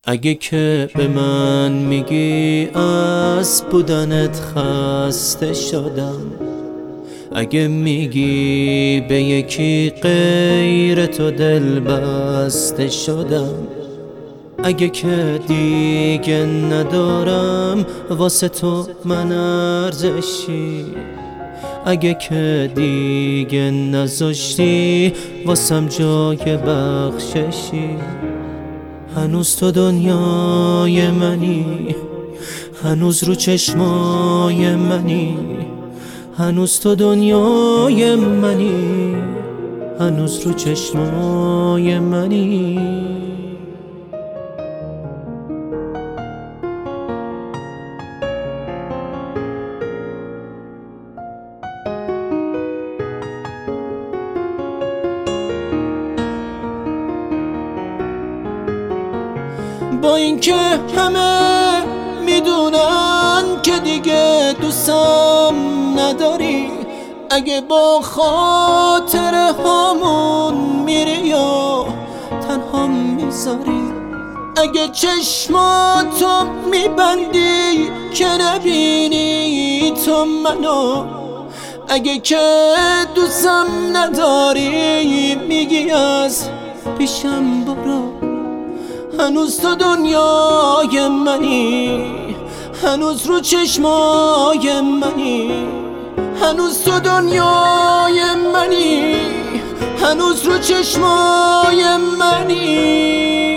اگه که به من میگی از بودنت خسته شدم، اگه میگی به یکی غیر تو دل بسته شدم، اگه که دیگه ندارم واسه تو من ارزشی، اگه که دیگه نذاشتی واسم جای بخششی، هنوز تو دنیای منی، هنوز رو چشمای منی، هنوز تو دنیای منی، هنوز رو چشمای منی. با اینکه همه میدونن که دیگه دوستم نداری، اگه با خاطر همون میری یا تنها میذاری، اگه چشماتو میبندی که نبینی تو منو، اگه که دوستم نداری میگی از پیشم برو، هنوز تو دنیای منی، هنوز رو چشمای منی، هنوز تو دنیای منی، هنوز رو چشمای منی.